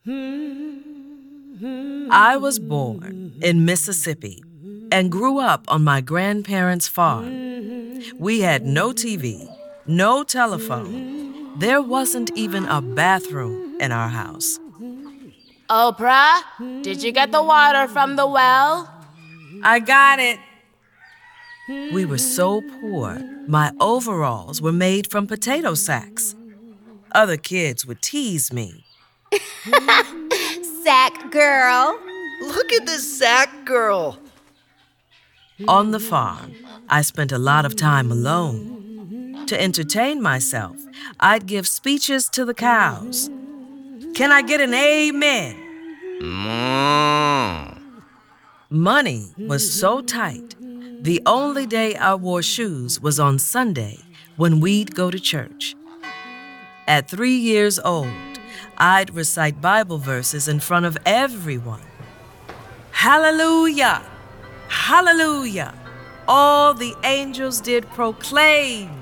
I was born in Mississippi and grew up on my grandparents' farm. We had no TV, no telephone. There wasn't even a bathroom in our house. Oprah, did you get the water from the well? I got it. We were so poor, my overalls were made from potato sacks. Other kids would tease me. Sack girl. Look at this sack girl. On the farm, I spent a lot of time alone. To entertain myself, I'd give speeches to the cows. Can I get an amen? Money was so tight, the only day I wore shoes was on Sunday when we'd go to church. At 3 years old, I'd recite Bible verses in front of everyone. Hallelujah! Hallelujah! All the angels did proclaim.